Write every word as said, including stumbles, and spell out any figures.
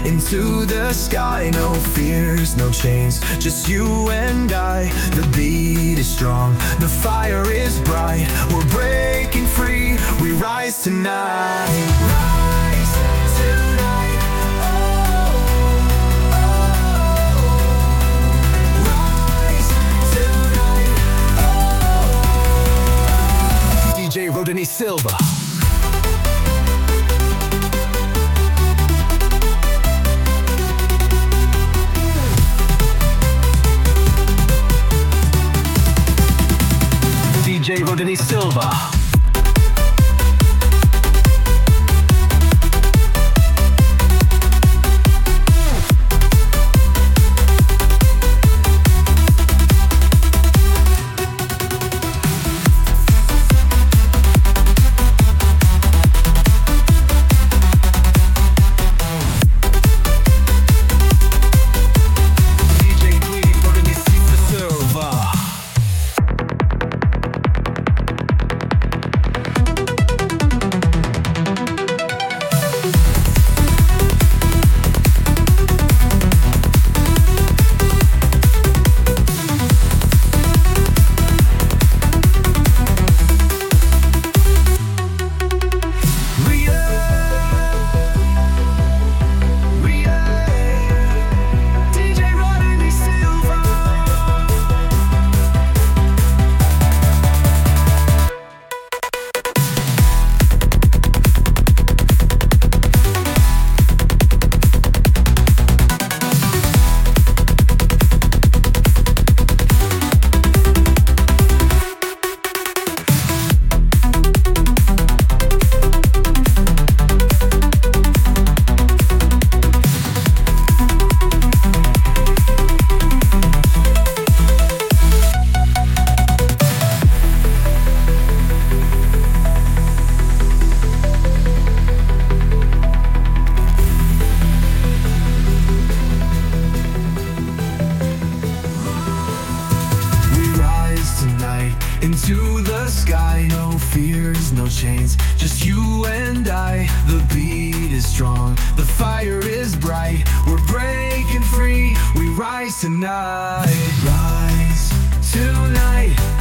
into the sky. No fears, no chains, just you and I. The beat is strong, the fire is bright. We're breaking free, we rise tonight. Rise tonight, oh, oh, oh. Rise tonight, oh. D J Rodney Silva. D J Rodney Silva. Into the sky, no fears, no chains, just you and I. The beat is strong, the fire is bright. We're breaking free, we rise tonight. Rise tonight.